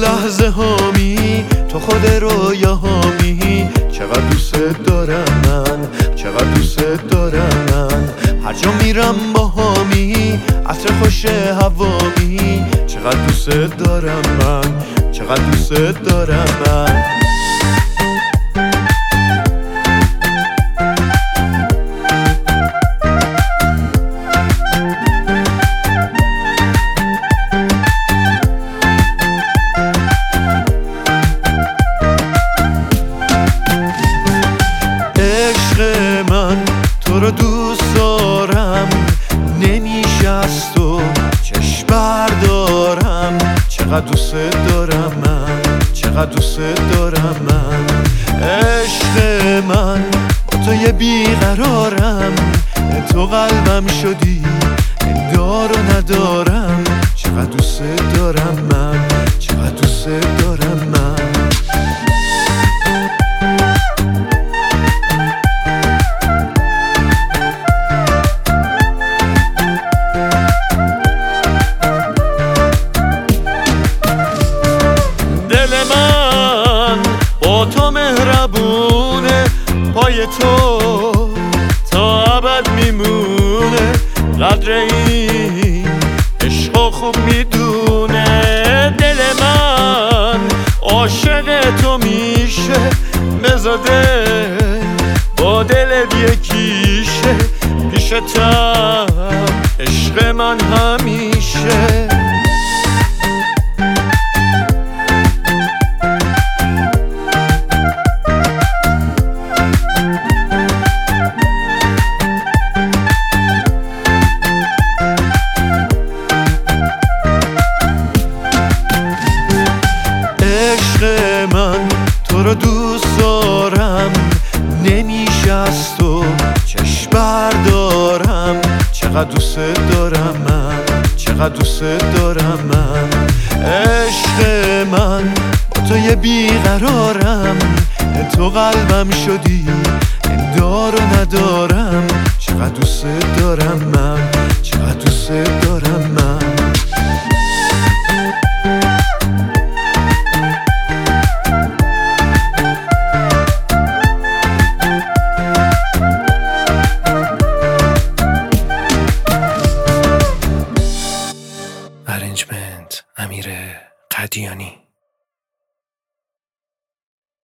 لحظه هامی، تو خود رویا هامی. چقدر دوست دارم من، چقدر دوست دارم من. هر جا میرم با هامی، عطر خوش هوامی. چقدر دوست دارم من، چقدر دوست دارم من. تو رو دوست دارم، نمیشه از تو چشم بردارم. چقدر دوست دارم من، چقدر دوست دارم من. عشق من با تو یه بیقرارم، تو قلبم شدی دار و ندارم. چقدر دوست دارم من، چقدر دوست دارم من. با تو مهربونه، پای تو تا ابد میمونه. قدر این عشق خوب میدونه. دل من عاشق تو میشه، بزاده با دلت یکیشه. پیشتم عشق من همیشه. من تو رو دوست دارم، نمیشه از تو چشم بردارم. چقدر دوست دارم من، چقدر دوست دارم من. عشق من با تو یه بیقرارم، تو قلبم شدی دار و ندارم. چقدر دوست دارم من، چقدر دوست دارم من. ارنجمنت امیر قدیانی.